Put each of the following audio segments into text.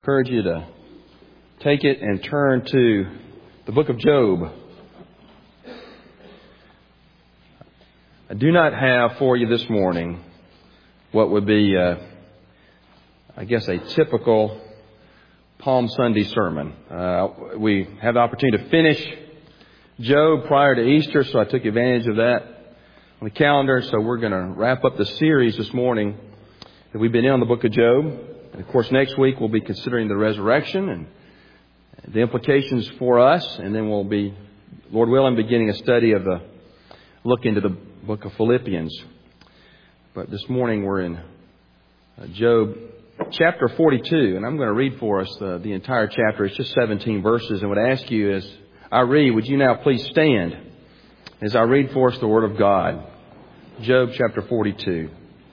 Encourage you to take it and turn to the book of Job. I do not have for you this morning what would be, a typical Palm Sunday sermon. We have the opportunity to finish Job prior to Easter, so I took advantage of that on the calendar. So we're going to wrap up the series this morning that we've been in on the book of Job. And of course, next week we'll be considering the resurrection and the implications for us. And then we'll be, Lord willing, beginning a study of the look into the book of Philippians. But this morning we're in Job chapter 42. And I'm going to read for us the entire chapter. It's just 17 verses. And would ask you as I read, would you now please stand as I read for us the Word of God. Job chapter 42.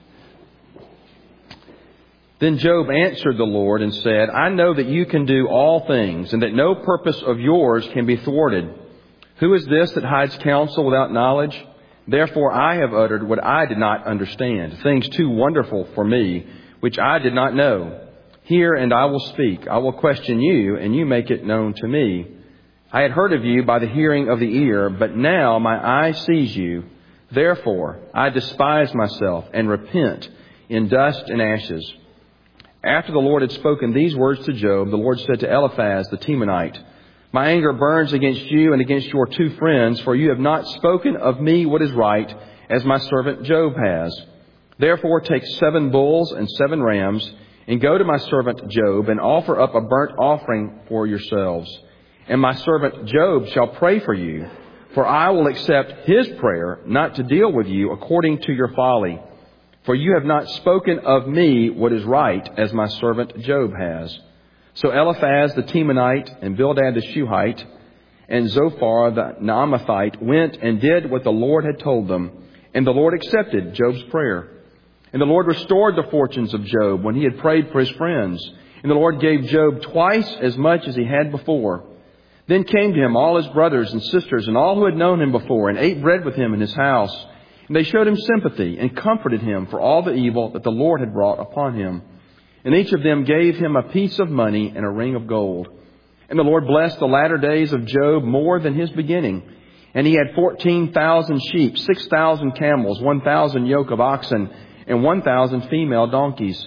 Then Job answered the Lord and said, I know that you can do all things, and that no purpose of yours can be thwarted. Who is this that hides counsel without knowledge? Therefore I have uttered what I did not understand, things too wonderful for me, which I did not know. Hear, and I will speak. I will question you, and you make it known to me. I had heard of you by the hearing of the ear, but now my eye sees you. Therefore I despise myself and repent in dust and ashes. After the Lord had spoken these words to Job, the Lord said to Eliphaz the Temanite, My anger burns against you and against your two friends, for you have not spoken of me what is right, as my servant Job has. Therefore take 7 bulls and 7 rams, and go to my servant Job, and offer up a burnt offering for yourselves. And my servant Job shall pray for you, for I will accept his prayer, not to deal with you according to your folly. For you have not spoken of me what is right, as my servant Job has. So Eliphaz the Temanite, and Bildad the Shuhite, and Zophar the Naamathite went and did what the Lord had told them. And the Lord accepted Job's prayer. And the Lord restored the fortunes of Job when he had prayed for his friends. And the Lord gave Job twice as much as he had before. Then came to him all his brothers and sisters, and all who had known him before, and ate bread with him in his house. And they showed him sympathy and comforted him for all the evil that the Lord had brought upon him. And each of them gave him a piece of money and a ring of gold. And the Lord blessed the latter days of Job more than his beginning. And he had 14,000 sheep, 6,000 camels, 1,000 yoke of oxen, and 1,000 female donkeys.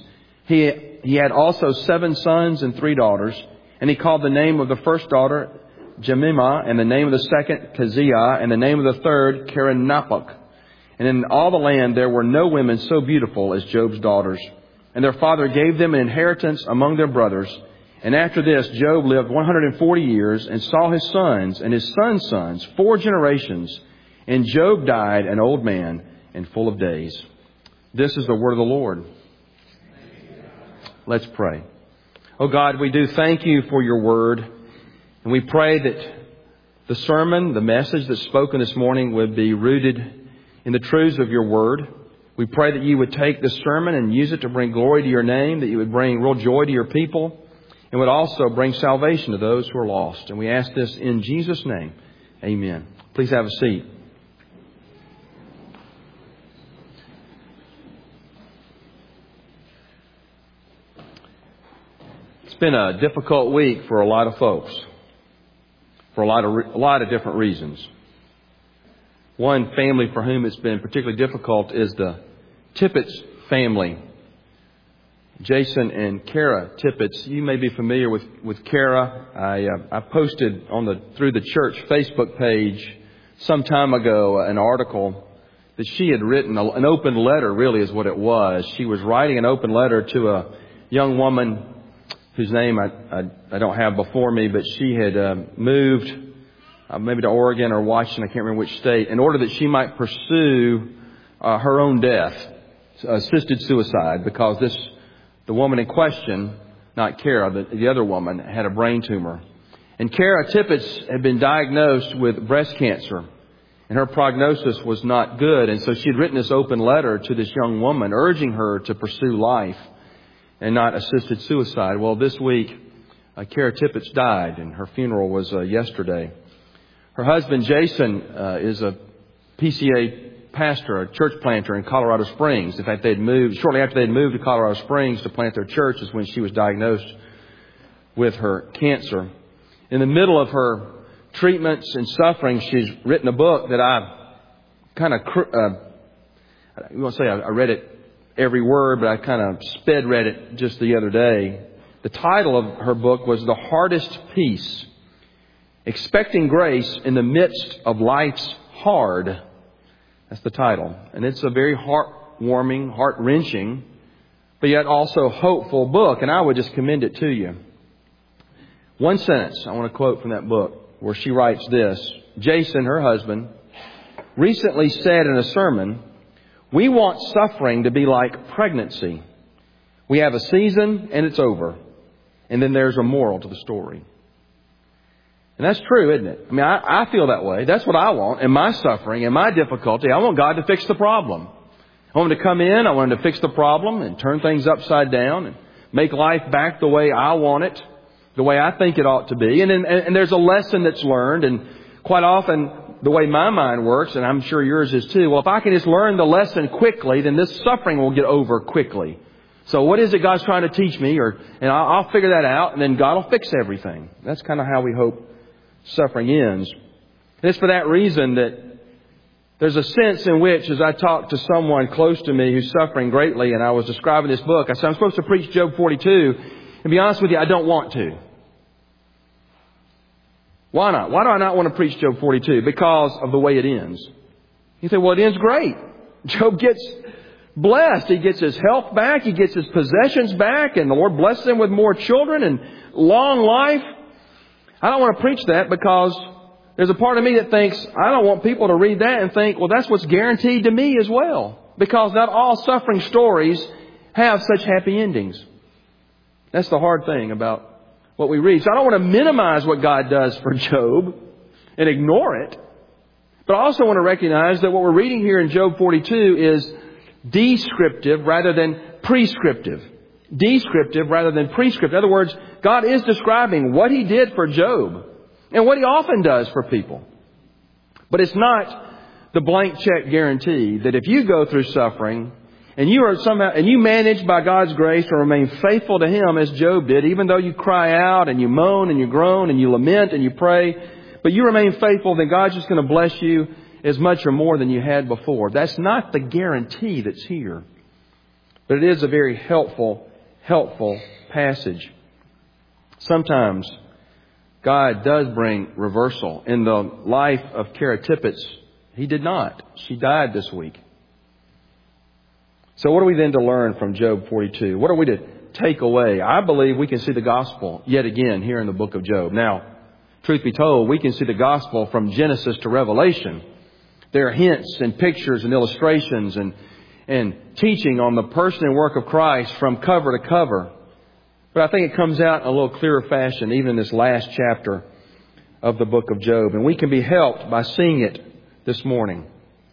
He had also 7 sons and 3 daughters. And he called the name of the first daughter Jemimah, and the name of the second Keziah, and the name of the third Kerenapuk. And in all the land there were no women so beautiful as Job's daughters. And their father gave them an inheritance among their brothers. And after this, Job lived 140 years and saw his sons and his sons' sons 4 generations. And Job died an old man and full of days. This is the word of the Lord. Let's pray. Oh God, we do thank you for your word. And we pray that the sermon, the message that's spoken this morning would be rooted in the truths of your word. We pray that you would take this sermon and use it to bring glory to your name, that you would bring real joy to your people, and would also bring salvation to those who are lost. And we ask this in Jesus' name. Amen. Please have a seat. It's been a difficult week for a lot of folks, for a lot of different reasons. One family for whom it's been particularly difficult is the Tippett family. Jason and Kara Tippett. You may be familiar with Kara. I posted through the church Facebook page some time ago an article that she had written, an open letter really is what it was. She was writing an open letter to a young woman whose name I don't have before me, but she had moved maybe to Oregon or Washington, I can't remember which state, in order that she might pursue her own death, assisted suicide, because the woman in question, not Kara, the other woman, had a brain tumor. And Kara Tippett had been diagnosed with breast cancer, and her prognosis was not good. And so she had written this open letter to this young woman, urging her to pursue life and not assisted suicide. Well, this week, Kara Tippett died, and her funeral was yesterday. Her husband, Jason, is a PCA pastor, a church planter in Colorado Springs. In fact, shortly after they'd moved to Colorado Springs to plant their church is when she was diagnosed with her cancer. In the middle of her treatments and suffering, she's written a book that I kind of, I won't say I read it every word, but I kind of sped read it just the other day. The title of her book was The Hardest Peace, Expecting Grace in the Midst of Life's Hard. That's the title. And it's a very heartwarming, heart-wrenching, but yet also hopeful book. And I would just commend it to you. One sentence I want to quote from that book where she writes this. Jason, her husband, recently said in a sermon, "We want suffering to be like pregnancy. We have a season and it's over. And then there's a moral to the story." And that's true, isn't it? I mean, I feel that way. That's what I want in my suffering, in my difficulty. I want God to fix the problem. I want Him to come in. I want Him to fix the problem and turn things upside down and make life back the way I want it, the way I think it ought to be. And there's a lesson that's learned. And quite often, the way my mind works, and I'm sure yours is too, well, if I can just learn the lesson quickly, then this suffering will get over quickly. So what is it God's trying to teach me? And I'll figure that out, and then God will fix everything. That's kind of how we hope suffering ends. And it's for that reason that there's a sense in which, as I talk to someone close to me who's suffering greatly, and I was describing this book, I said, I'm supposed to preach Job 42. And be honest with you, I don't want to. Why not? Why do I not want to preach Job 42? Because of the way it ends. You say, well, it ends great. Job gets blessed. He gets his health back. He gets his possessions back. And the Lord blesses him with more children and long life. I don't want to preach that because there's a part of me that thinks I don't want people to read that and think, well, that's what's guaranteed to me as well. Because not all suffering stories have such happy endings. That's the hard thing about what we read. So I don't want to minimize what God does for Job and ignore it. But I also want to recognize that what we're reading here in Job 42 is descriptive rather than prescriptive. Descriptive rather than prescriptive. In other words, God is describing what He did for Job and what He often does for people. But it's not the blank check guarantee that if you go through suffering and you manage by God's grace to remain faithful to Him as Job did, even though you cry out and you moan and you groan and you lament and you pray, but you remain faithful, then God's just going to bless you as much or more than you had before. That's not the guarantee that's here. But it is a very helpful passage. Sometimes God does bring reversal. In the life of Keratippus, He did not. She died this week. So what are we then to learn from Job 42? What are we to take away? I believe we can see the gospel yet again here in the book of Job. Now, truth be told, we can see the gospel from Genesis to Revelation. There are hints and pictures and illustrations and teaching on the person and work of Christ from cover to cover. But I think it comes out in a little clearer fashion, even in this last chapter of the book of Job. And we can be helped by seeing it this morning.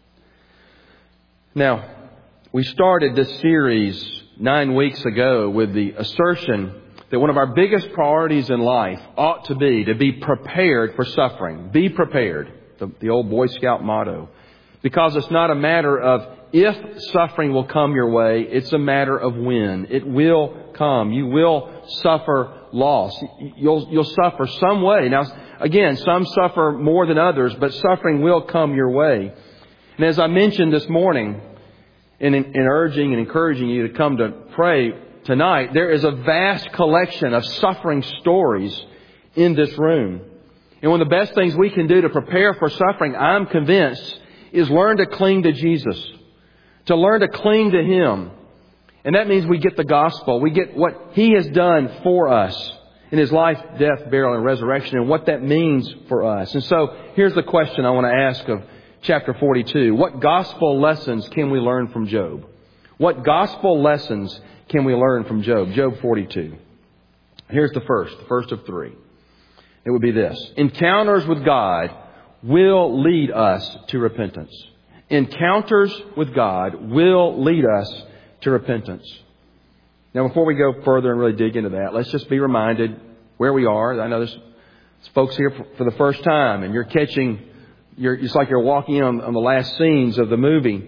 Now, we started this series 9 weeks ago with the assertion that one of our biggest priorities in life ought to be prepared for suffering. Be prepared. The old Boy Scout motto. Because it's not a matter of if suffering will come your way, it's a matter of when. It will come. You will suffer loss. You'll suffer some way. Now, again, some suffer more than others, but suffering will come your way. And as I mentioned this morning, in urging and encouraging you to come to pray tonight, there is a vast collection of suffering stories in this room. And one of the best things we can do to prepare for suffering, I'm convinced, is learn to cling to Jesus. To learn to cling to Him. And that means we get the gospel. We get what He has done for us in His life, death, burial, and resurrection, and what that means for us. And so here's the question I want to ask of chapter 42. What gospel lessons can we learn from Job? What gospel lessons can we learn from Job? Job 42. Here's the first of three. It would be this. Encounters with God will lead us to repentance. Encounters with God will lead us to repentance. Now, before we go further and really dig into that, let's just be reminded where we are. I know there's folks here for the first time, and it's like you're walking in on the last scenes of the movie.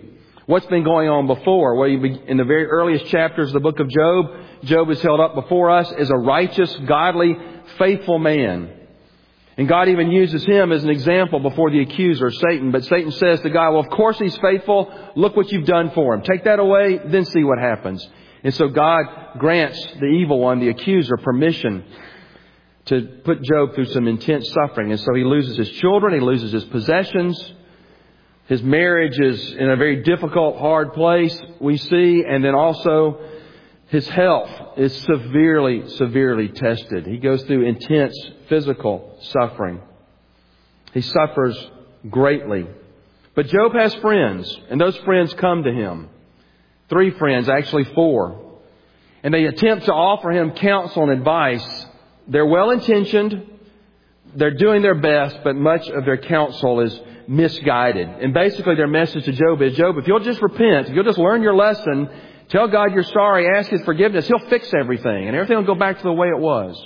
What's been going on before? Well, in the very earliest chapters of the book of Job, Job is held up before us as a righteous, godly, faithful man. And God even uses him as an example before the accuser, Satan. But Satan says to God, well, of course he's faithful. Look what you've done for him. Take that away, then see what happens. And so God grants the evil one, the accuser, permission to put Job through some intense suffering. And so he loses his children, he loses his possessions. His marriage is in a very difficult, hard place, we see. And then also his health is severely, severely tested. He goes through intense physical suffering. He suffers greatly. But Job has friends, and those friends come to him. 3 friends, actually 4. And they attempt to offer him counsel and advice. They're well-intentioned. They're doing their best, but much of their counsel is misguided. And basically their message to Job is, Job, if you'll just repent, if you'll just learn your lesson, tell God you're sorry, ask His forgiveness, He'll fix everything. And everything will go back to the way it was.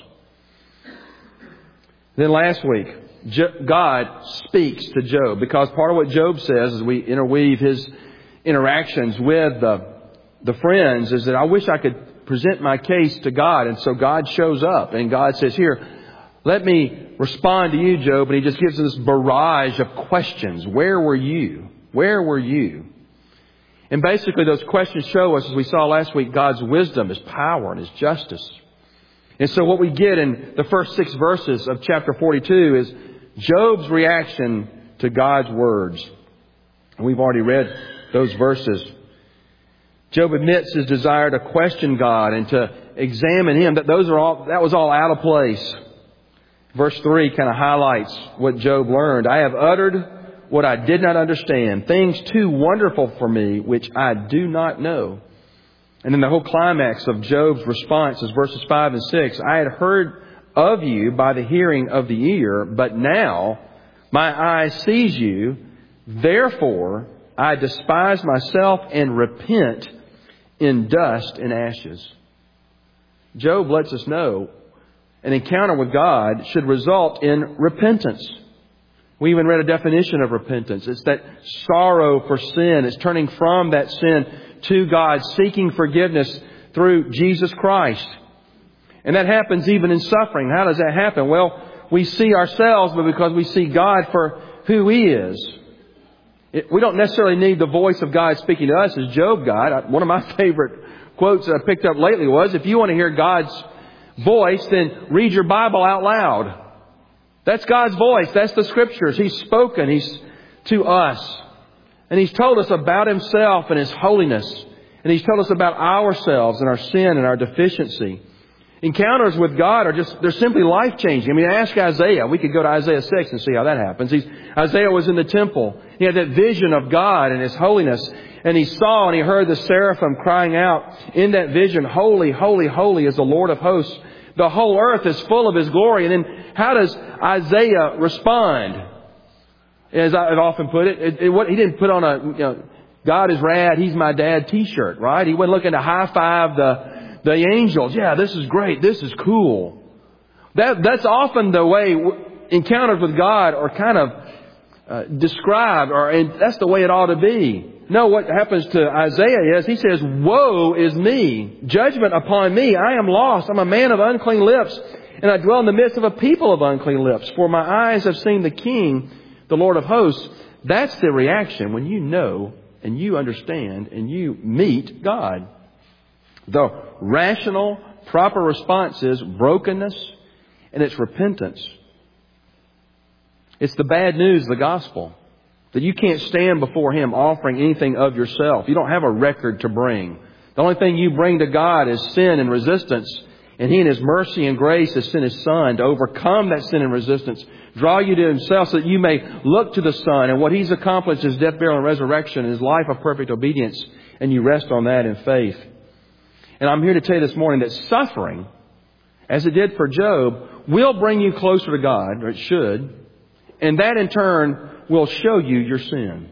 Then last week, God speaks to Job, because part of what Job says as we interweave his interactions with the friends is that I wish I could present my case to God. And so God shows up and God says, here, let me respond to you, Job. And He just gives this barrage of questions. Where were you? Where were you? And basically those questions show us, as we saw last week, God's wisdom, His power, and His justice. And so what we get in the first 6 verses of chapter 42 is Job's reaction to God's words. And we've already read those verses. Job admits his desire to question God and to examine Him. That was all out of place. Verse 3 kind of highlights what Job learned. I have uttered what I did not understand, things too wonderful for me, which I do not know. And then the whole climax of Job's response is verses 5 and 6. I had heard of you by the hearing of the ear, but now my eye sees you. Therefore, I despise myself and repent in dust and ashes. Job lets us know an encounter with God should result in repentance. We even read a definition of repentance. It's that sorrow for sin. It's turning from that sin to God, seeking forgiveness through Jesus Christ. And that happens even in suffering. How does that happen? Well, we see ourselves, but because we see God for who He is. We don't necessarily need the voice of God speaking to us as Job got. One of my favorite quotes that I picked up lately was, if you want to hear God's voice, then read your Bible out loud. That's God's voice. That's the Scriptures. He's spoken. He's to us. And He's told us about Himself and His holiness. And He's told us about ourselves and our sin and our deficiency. Encounters with God they're simply life-changing. I mean, ask Isaiah. We could go to Isaiah 6 and see how that happens. Isaiah was in the temple. He had that vision of God and His holiness. And he saw and he heard the seraphim crying out in that vision, Holy, holy, holy is the Lord of hosts. The whole earth is full of His glory. And then how does Isaiah respond? As I've often put it, he didn't put on God is rad, He's my dad t-shirt, right? He wasn't looking to high-five the angels. Yeah, this is great. This is cool. That's often the way encounters with God are kind of described, and that's the way it ought to be. No, what happens to Isaiah is he says, woe is me. Judgment upon me. I am lost. I'm a man of unclean lips, and I dwell in the midst of a people of unclean lips. For my eyes have seen the King, the Lord of hosts. That's the reaction when you know and you understand and you meet God. The rational, proper response is brokenness and it's repentance. It's the bad news of the gospel. That you can't stand before Him offering anything of yourself. You don't have a record to bring. The only thing you bring to God is sin and resistance. And He in His mercy and grace has sent His Son to overcome that sin and resistance. Draw you to Himself so that you may look to the Son and what He's accomplished, His death, burial, and resurrection, His life of perfect obedience. And you rest on that in faith. And I'm here to tell you this morning that suffering, as it did for Job, will bring you closer to God, or it should. And that in turn will show you your sin.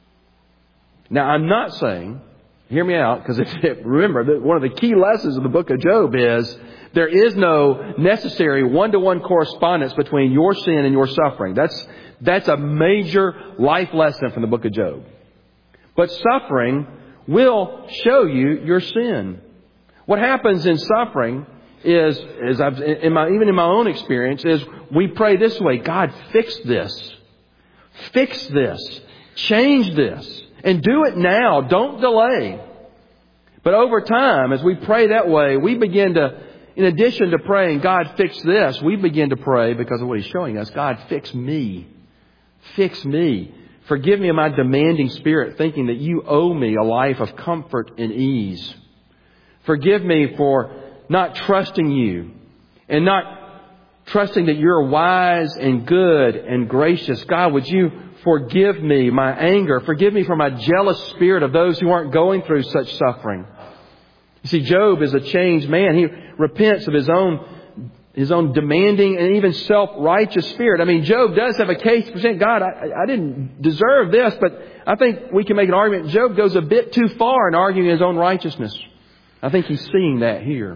Now, I'm not saying, hear me out, because remember, that one of the key lessons of the book of Job is there is no necessary one-to-one correspondence between your sin and your suffering. That's a major life lesson from the book of Job. But suffering will show you your sin. What happens in suffering is, even in my own experience, is we pray this way: God, fix this. Fix this. Change this. And do it now. Don't delay. But over time, as we pray that way, we begin to, in addition to praying, God, fix this, we begin to pray, because of what He's showing us, God, fix me. Fix me. Forgive me of my demanding spirit, thinking that You owe me a life of comfort and ease. Forgive me for not trusting You and not trusting that You're wise and good and gracious. God, would You forgive me my anger? Forgive me for my jealous spirit of those who aren't going through such suffering. You see, Job is a changed man. He repents of his own demanding and even self-righteous spirit. I mean, Job does have a case to present. God, I didn't deserve this, but I think we can make an argument. Job goes a bit too far in arguing his own righteousness. I think he's seeing that here.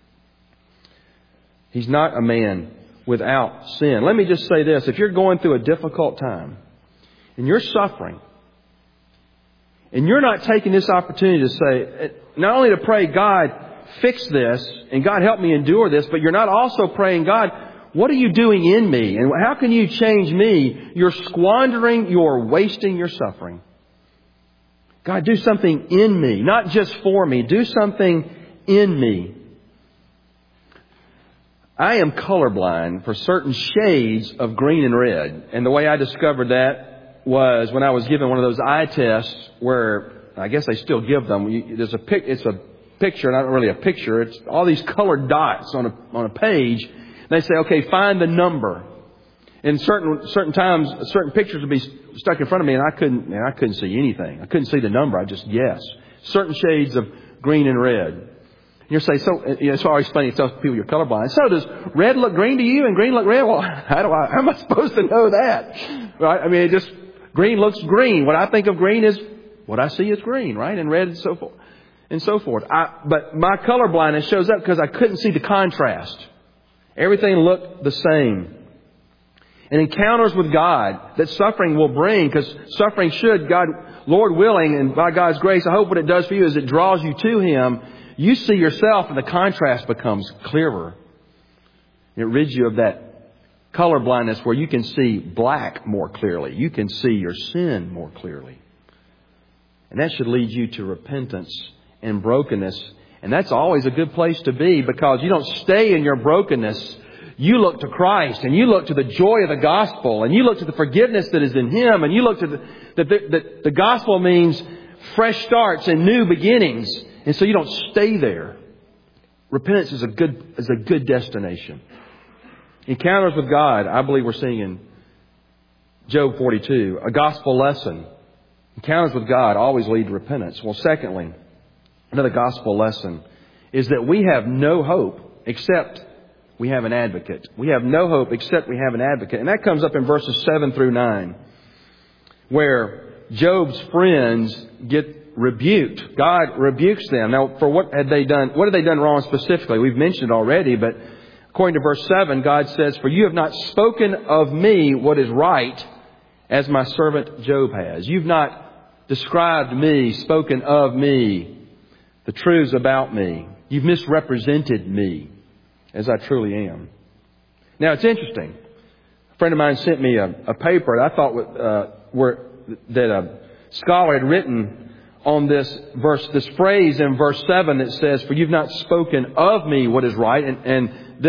He's not a man without sin. Let me just say this. If you're going through a difficult time and you're suffering, and you're not taking this opportunity to say, not only to pray, God, fix this, and God, help me endure this, but you're not also praying, God, what are You doing in me? And how can You change me? You're squandering, you're wasting your suffering. God, do something in me, not just for me. Do something in me. I am colorblind for certain shades of green and red. And the way I discovered that was when I was given one of those eye tests where, I guess they still give them. It's a picture, not really a picture. It's all these colored dots on a page. They say, okay, find the number. And certain times, certain pictures would be stuck in front of me, and I couldn't see anything. I couldn't see the number. I just guessed. Certain shades of green and red. And you say, so I explain it to people you're colorblind. So does red look green to you and green look red? Well, how am I supposed to know that? Right? I mean, green looks green. What I think of green is what I see is green, right? And red and so forth. And so forth. But my colorblindness shows up because I couldn't see the contrast. Everything looked the same. And encounters with God that suffering will bring, because suffering should, God, Lord willing, and by God's grace, I hope what it does for you is it draws you to Him. You see yourself and the contrast becomes clearer. It rids you of that colorblindness where you can see black more clearly. You can see your sin more clearly. And that should lead you to repentance and brokenness. And that's always a good place to be, because you don't stay in your brokenness. You look to Christ, and you look to the joy of the gospel, and you look to the forgiveness that is in Him, and you look to the gospel means fresh starts and new beginnings. And so you don't stay there. Repentance is a good destination. Encounters with God, I believe we're seeing in Job 42, a gospel lesson. Encounters with God always lead to repentance. Well, secondly, another gospel lesson is that we have no hope except we have an advocate. We have no hope except we have an advocate. And that comes up in verses 7 through 9, where Job's friends get rebuked. God rebukes them. Now, for what had they done? What had they done wrong specifically? We've mentioned already, but according to verse 7, God says, "For you have not spoken of me what is right, as my servant Job has." You've not described me, spoken of me, the truths about me. You've misrepresented me as I truly am. Now, it's interesting. A friend of mine sent me a paper that I thought that a scholar had written on this verse, this phrase in verse 7 that says, "For you've not spoken of me what is right." And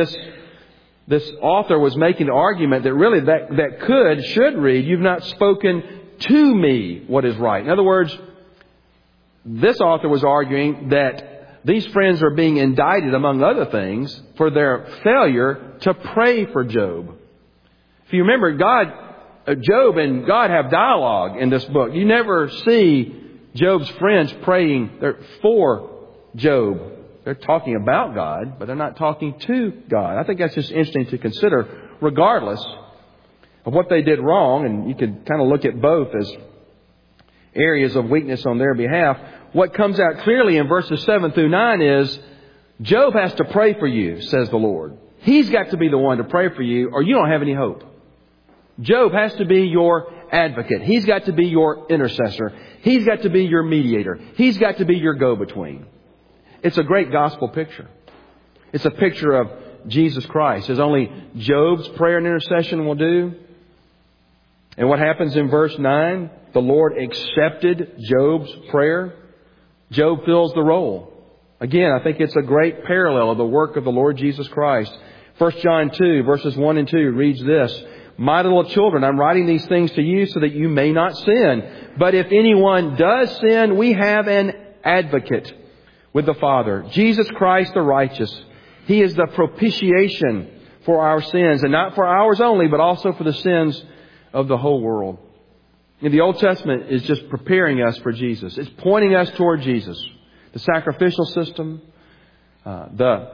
this author was making the argument that really that should read, "You've not spoken to me what is right." In other words, this author was arguing that these friends are being indicted, among other things, for their failure to pray for Job. If you remember, Job and God have dialogue in this book. You never see Job's friends praying for Job. They're talking about God, but they're not talking to God. I think that's just interesting to consider, regardless of what they did wrong. And you can kind of look at both as areas of weakness on their behalf. What comes out clearly in verses 7 through 9 is Job has to pray for you, says the Lord. He's got to be the one to pray for you, or you don't have any hope. Job has to be your advocate. He's got to be your intercessor. He's got to be your mediator. He's got to be your go-between. It's a great gospel picture. It's a picture of Jesus Christ, as only Job's prayer and intercession will do. And what happens in verse 9? The Lord accepted Job's prayer. Job fills the role. Again, I think it's a great parallel of the work of the Lord Jesus Christ. 1 John 2, verses 1 and 2 reads this: My little children, I'm writing these things to you so that you may not sin. But if anyone does sin, we have an advocate with the Father, Jesus Christ the righteous. He is the propitiation for our sins, and not for ours only, but also for the sins of the whole world. And the Old Testament is just preparing us for Jesus. It's pointing us toward Jesus. The sacrificial system, the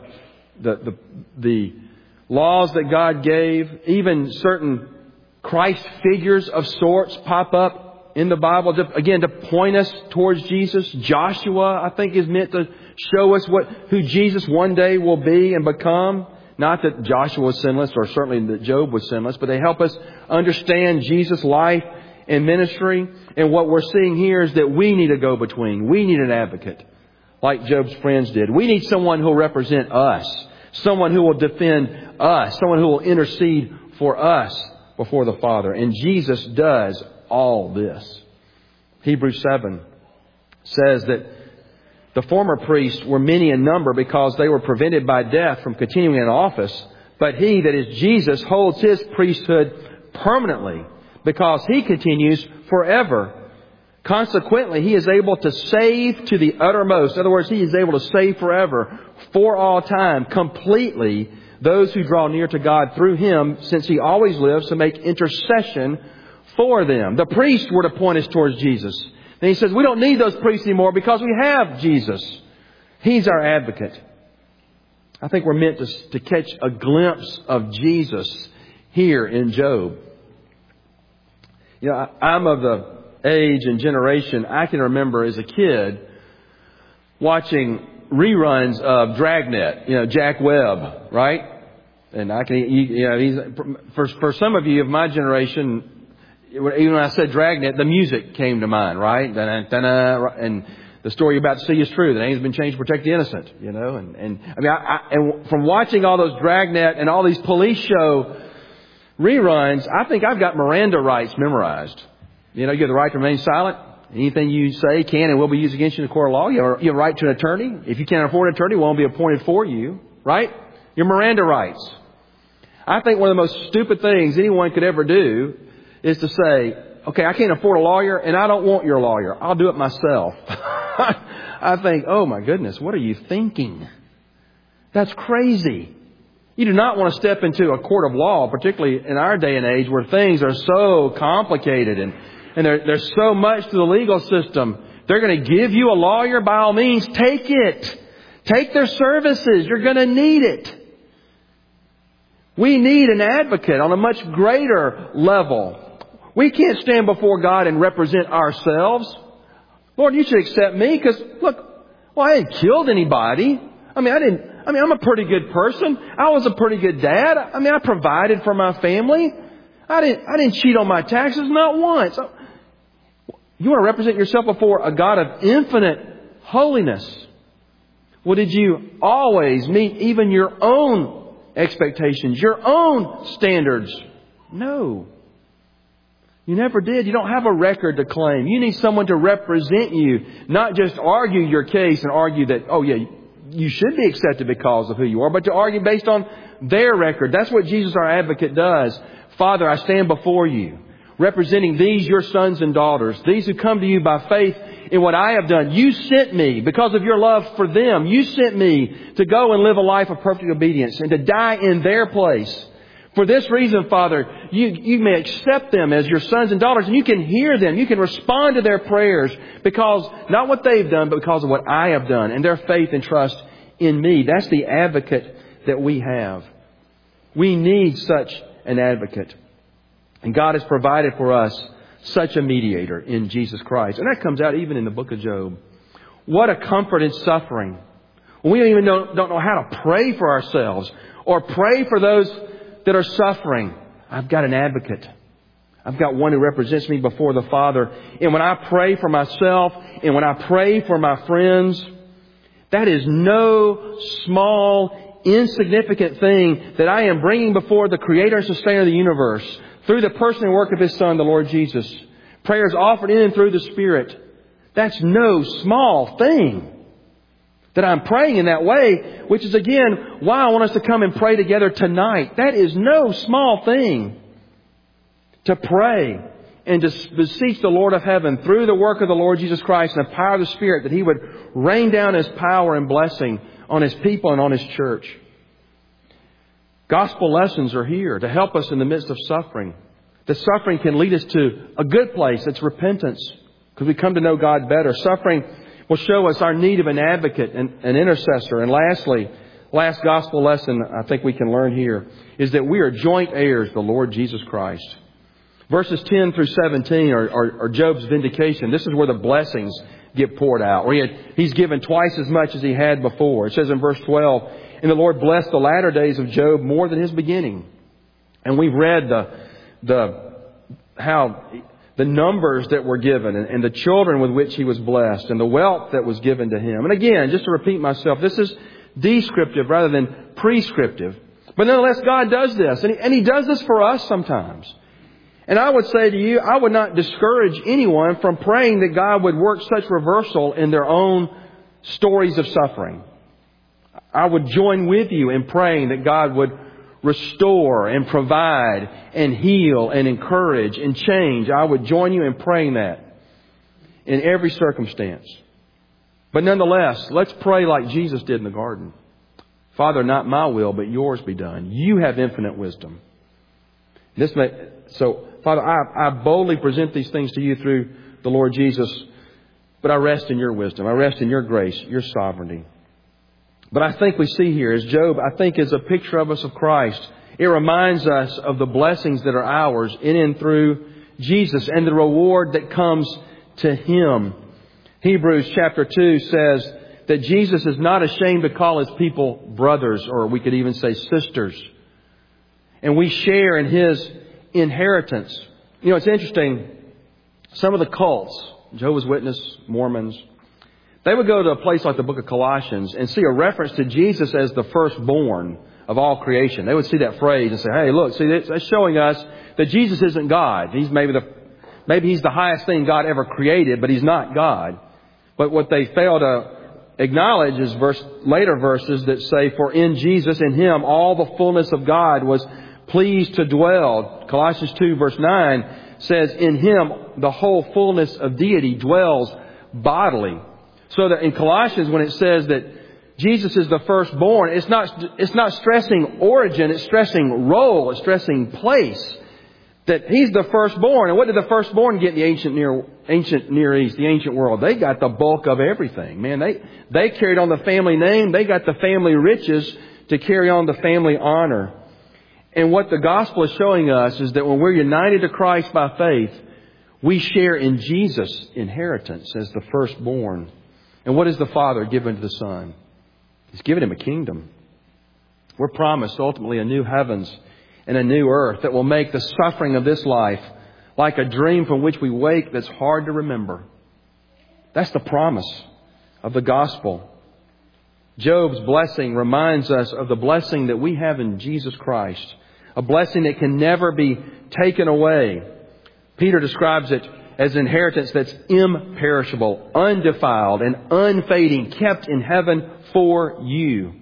laws that God gave, even certain Christ figures of sorts pop up in the Bible, to point us towards Jesus. Joshua, I think, is meant to show us who Jesus one day will be and become. Not that Joshua was sinless, or certainly that Job was sinless, but they help us understand Jesus' life and ministry. And what we're seeing here is that we need a go-between. We need an advocate, like Job's friends did. We need someone who will represent us, someone who will defend us, someone who will intercede for us before the Father. And Jesus does all this. Hebrews 7 says that the former priests were many in number because they were prevented by death from continuing in office. But He, that is Jesus, holds His priesthood permanently because He continues forever. Consequently, He is able to save to the uttermost. In other words, He is able to save forever, for all time, completely, those who draw near to God through Him, since He always lives to make intercession for them. The priests were to point us towards Jesus. And He says we don't need those priests anymore because we have Jesus. He's our advocate. I think we're meant to catch a glimpse of Jesus here in Job. You know, I'm of the age and generation, I can remember as a kid watching reruns of Dragnet, Jack Webb, right? And I can, he's, for some of you of my generation, even when I said Dragnet, the music came to mind, right? And the story you're about to see is true. The name's been changed to protect the innocent, and from watching all those Dragnet and all these police show reruns, I think I've got Miranda rights memorized. You have the right to remain silent. Anything you say can and will be used against you in the court of law. You have a right to an attorney. If you can't afford an attorney, it won't be appointed for you. Right? Your Miranda rights. I think one of the most stupid things anyone could ever do is to say, okay, I can't afford a lawyer and I don't want your lawyer. I'll do it myself. I think, oh my goodness, what are you thinking? That's crazy. You do not want to step into a court of law, particularly in our day and age where things are so complicated and there's so much to the legal system. They're going to give you a lawyer. By all means, take it. Take their services. You're going to need it. We need an advocate on a much greater level. We can't stand before God and represent ourselves. Lord, you should accept me because, look, I hadn't killed anybody. I'm a pretty good person. I was a pretty good dad. I provided for my family. I didn't cheat on my taxes, not once. You want to represent yourself before a God of infinite holiness. Well, did you always meet even your own expectations, your own standards? No. You never did. You don't have a record to claim. You need someone to represent you, not just argue your case and argue that, you should be accepted because of who you are, but to argue based on their record. That's what Jesus, our advocate, does. Father, I stand before you, representing these, your sons and daughters, these who come to you by faith in what I have done. You sent me because of your love for them. You sent me to go and live a life of perfect obedience and to die in their place. For this reason, Father, you may accept them as your sons and daughters, and you can hear them. You can respond to their prayers because not what they've done, but because of what I have done and their faith and trust in me. That's the advocate that we have. We need such an advocate. And God has provided for us such a mediator in Jesus Christ. And that comes out even in the book of Job. What a comfort in suffering. We don't know how to pray for ourselves or pray for those that are suffering. I've got an advocate. I've got one who represents me before the Father. And when I pray for myself and when I pray for my friends, that is no small, insignificant thing that I am bringing before the Creator and Sustainer of the universe through the person and work of His Son, the Lord Jesus. Prayers offered in and through the Spirit. That's no small thing that I'm praying in that way, which is again why I want us to come and pray together tonight. That is no small thing. To pray and to beseech the Lord of heaven through the work of the Lord Jesus Christ and the power of the Spirit that He would rain down His power and blessing on His people and on His church. Gospel lessons are here to help us in the midst of suffering. The suffering can lead us to a good place. It's repentance because we come to know God better. Suffering will show us our need of an advocate and an intercessor. And lastly, last gospel lesson I think we can learn here is that we are joint heirs of the Lord Jesus Christ. Verses 10 through 17 are Job's vindication. This is where the blessings get poured out. Where he's given twice as much as he had before. It says in verse 12, "And the Lord blessed the latter days of Job more than his beginning." And we've read how the numbers that were given and the children with which he was blessed and the wealth that was given to him. And again, just to repeat myself, this is descriptive rather than prescriptive. But nonetheless, God does this. And He does this for us sometimes. And I would say to you, I would not discourage anyone from praying that God would work such reversal in their own stories of suffering. I would join with you in praying that God would restore and provide and heal and encourage and change. I would join you in praying that in every circumstance. But nonetheless, let's pray like Jesus did in the garden. "Father, not my will, but yours be done. You have infinite wisdom." So, Father, I boldly present these things to you through the Lord Jesus, but I rest in your wisdom. I rest in your grace, your sovereignty. But I think we see here, as Job, I think is a picture of us of Christ. It reminds us of the blessings that are ours in and through Jesus and the reward that comes to Him. Hebrews chapter 2 says that Jesus is not ashamed to call His people brothers, or we could even say sisters. And we share in His inheritance. You know, it's interesting. Some of the cults, Jehovah's Witness, Mormons, they would go to a place like the book of Colossians and see a reference to Jesus as the firstborn of all creation. They would see that phrase and say, "Hey, look, see, that's showing us that Jesus isn't God. He's maybe He's the highest thing God ever created, but He's not God." But what they fail to acknowledge is later verses that say, "For in Jesus, in Him, all the fullness of God was pleased to dwell." Colossians 2 verse 9 says, "In Him, the whole fullness of deity dwells bodily." So that in Colossians, when it says that Jesus is the firstborn, it's not stressing origin, it's stressing role, it's stressing place. That He's the firstborn. And what did the firstborn get in the ancient Near East, the ancient world? They got the bulk of everything. Man, they carried on the family name. They got the family riches to carry on the family honor. And what the gospel is showing us is that when we're united to Christ by faith, we share in Jesus' inheritance as the firstborn. And what is the Father given to the Son? He's given Him a kingdom. We're promised ultimately a new heavens and a new earth that will make the suffering of this life like a dream from which we wake that's hard to remember. That's the promise of the gospel. Job's blessing reminds us of the blessing that we have in Jesus Christ. A blessing that can never be taken away. Peter describes it as an inheritance that's imperishable, undefiled, and unfading, kept in heaven for you.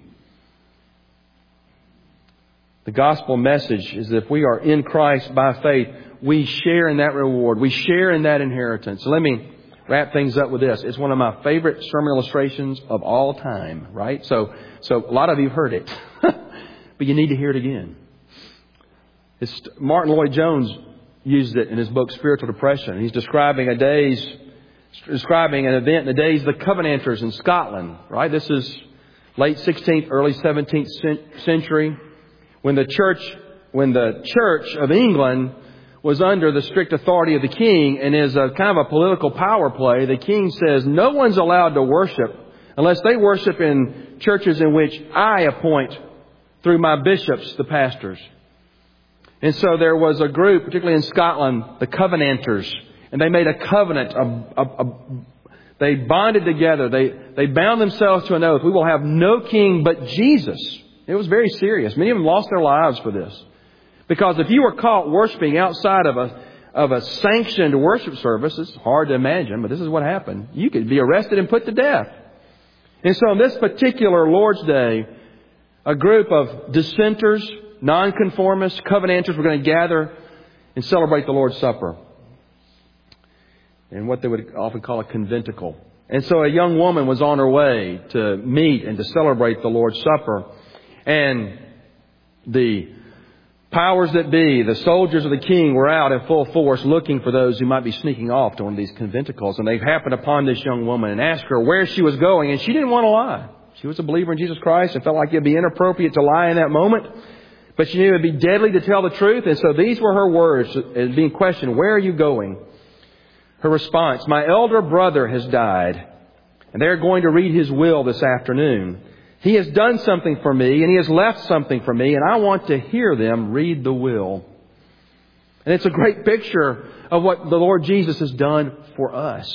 The gospel message is that if we are in Christ by faith, we share in that reward. We share in that inheritance. So let me wrap things up with this. It's one of my favorite sermon illustrations of all time, right? So a lot of you have heard it, but you need to hear it again. Martin Lloyd-Jones used it in his book, Spiritual Depression. He's describing an event in the days of the Covenanters in Scotland, right? This is late 16th, early 17th century, when the Church of England was under the strict authority of the king, and as a kind of a political power play, the king says no one's allowed to worship unless they worship in churches in which I appoint through my bishops, the pastors. And so there was a group, particularly in Scotland, the Covenanters, and they made a covenant. They bonded together. They bound themselves to an oath. We will have no king but Jesus. It was very serious. Many of them lost their lives for this. Because if you were caught worshiping outside of a sanctioned worship service, it's hard to imagine, but this is what happened. You could be arrested and put to death. And so on this particular Lord's Day, a group of dissenters, nonconformists, covenanters were going to gather and celebrate the Lord's Supper. And what they would often call a conventicle. And so a young woman was on her way to meet and to celebrate the Lord's Supper. And the powers that be, the soldiers of the king, were out in full force looking for those who might be sneaking off to one of these conventicles. And they happened upon this young woman and asked her where she was going. And she didn't want to lie. She was a believer in Jesus Christ and felt like it would be inappropriate to lie in that moment. But she knew it would be deadly to tell the truth. And so these were her words as being questioned, "Where are you going?" Her response, "My elder brother has died, and they're going to read his will this afternoon. He has done something for me, and he has left something for me, and I want to hear them read the will." And it's a great picture of what the Lord Jesus has done for us.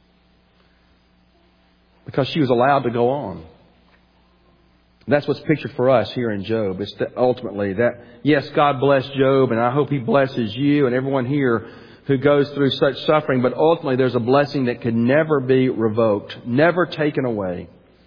Because she was allowed to go on. That's what's pictured for us here in Job. It's that ultimately that, yes, God bless Job, and I hope He blesses you and everyone here who goes through such suffering. But ultimately there's a blessing that could never be revoked, never taken away.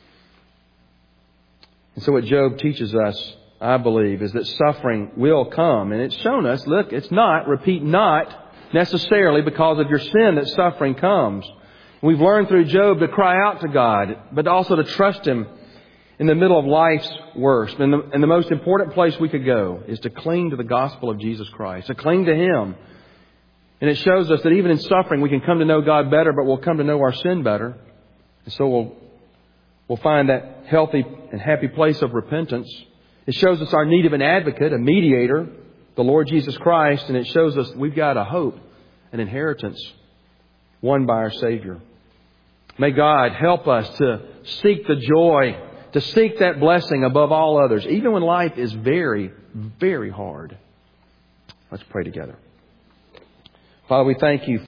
And so what Job teaches us, I believe, is that suffering will come. And it's shown us, look, it's not, repeat, not necessarily because of your sin that suffering comes. We've learned through Job to cry out to God, but also to trust Him in the middle of life's worst. And the most important place we could go is to cling to the gospel of Jesus Christ, to cling to Him. And it shows us that even in suffering we can come to know God better, but we'll come to know our sin better. And so we'll find that healthy and happy place of repentance. It shows us our need of an advocate, a mediator, the Lord Jesus Christ. And it shows us we've got a hope, an inheritance won by our Savior. May God help us to seek the joy, to seek that blessing above all others, even when life is very, very hard. Let's pray together. Father, we thank You